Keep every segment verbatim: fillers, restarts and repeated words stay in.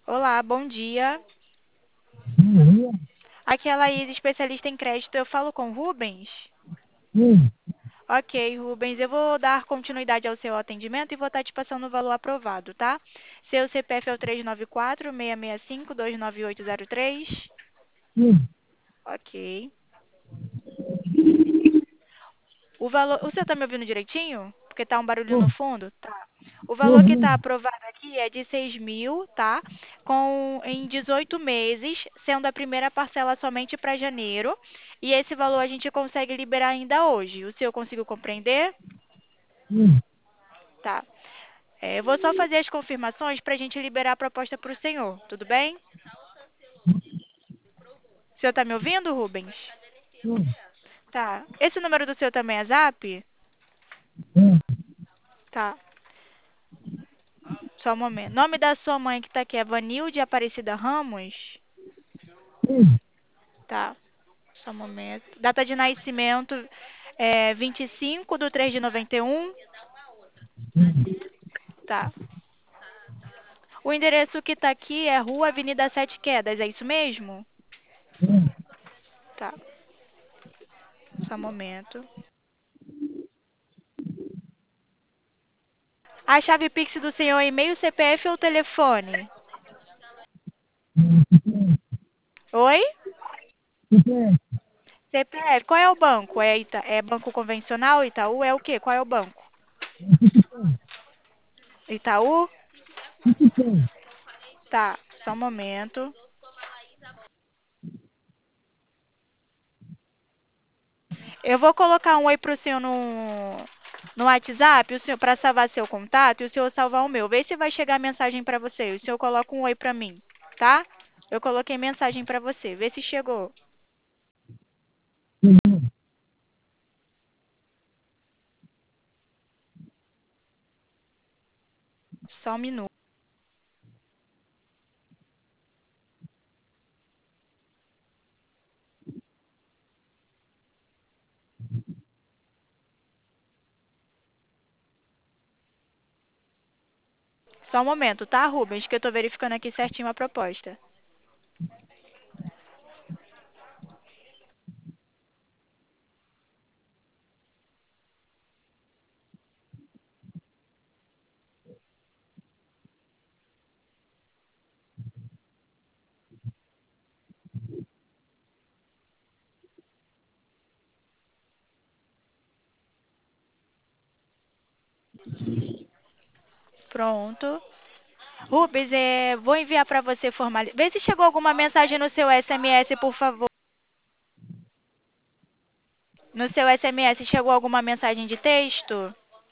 Olá, bom dia. Maria, Aqui é a Laís, especialista em crédito. Eu falo com Rubens? sim, Ok, Rubens, eu vou dar continuidade ao seu atendimento e vou estar te passando o valor aprovado, tá? Seu C P F é o três nove quatro, seis seis cinco, dois nove oito zero três. sim, Ok. O valor, o senhor está me ouvindo direitinho? Porque tá um barulho no tô, fundo? Tá. O tô valor que está ouvindo. aprovado aqui é de seis mil, tá? Com, em dezoito meses, sendo a primeira parcela somente para janeiro. E esse valor a gente consegue liberar ainda hoje. O senhor conseguiu compreender? Sim, Tá. É, eu vou só fazer as confirmações para a gente liberar a proposta para o senhor, tudo bem? O senhor está me ouvindo, Rubens? tô, Tá. Esse número do senhor também é Zap? é, Tá. Só um momento. Nome da sua mãe que está aqui é Vanilde Aparecida Ramos? sim, Tá. Só um momento. Data de nascimento é vinte e cinco de três de noventa e um. Tá. O endereço que está aqui é Rua Avenida Sete Quedas, é isso mesmo? é, Tá. Só um momento. A chave Pix do senhor é e-mail, C P F ou telefone? Oi? C P F, C P F. Qual é o banco? É, Ita... é banco convencional, Itaú? É o quê? Qual é o banco? Itaú? PicPay, Tá. Só um momento. Eu vou colocar um oi pro senhor no, no WhatsApp, o senhor para salvar seu contato e o senhor salvar o meu. Vê se vai chegar a mensagem para você. O senhor coloca um oi para mim, tá? Eu coloquei mensagem para você. Vê se chegou. Só um minuto. Só um momento, tá, Rubens? Que eu tô verificando aqui certinho a proposta. Pronto. Rubens, é, vou enviar para você formal. Vê se chegou alguma mensagem no seu S M S, por favor. No seu S M S chegou alguma mensagem de texto?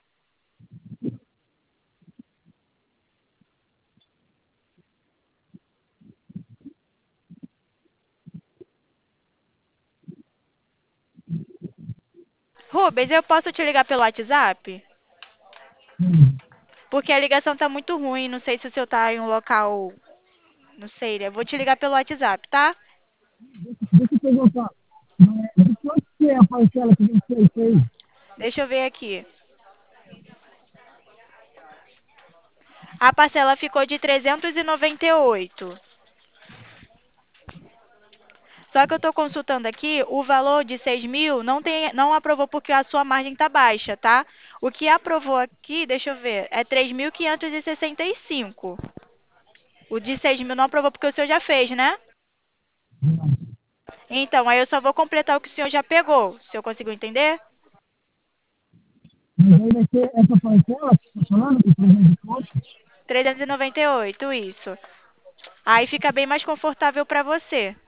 Rubens, eu posso te ligar pelo WhatsApp? sim. Porque a ligação tá muito ruim, não sei se o senhor tá em um local, não sei, eu vou te ligar pelo WhatsApp, tá? Deixa eu perguntar, é, de quanto que é a parcela que você fez? Deixa eu ver aqui. A parcela ficou de trezentos e noventa e oito. Só que eu estou consultando aqui, o valor de seis mil não tem, não aprovou porque a sua margem está baixa, tá? O que aprovou aqui, deixa eu ver, é três mil quinhentos e sessenta e cinco. O de seis mil não aprovou porque o senhor já fez, né? Então, aí eu só vou completar o que o senhor já pegou. O senhor conseguiu entender? Mas aí vai ser essa parcela que você está falando, que trezentos e pouco? trezentos e noventa e oito, isso. Aí fica bem mais confortável para você.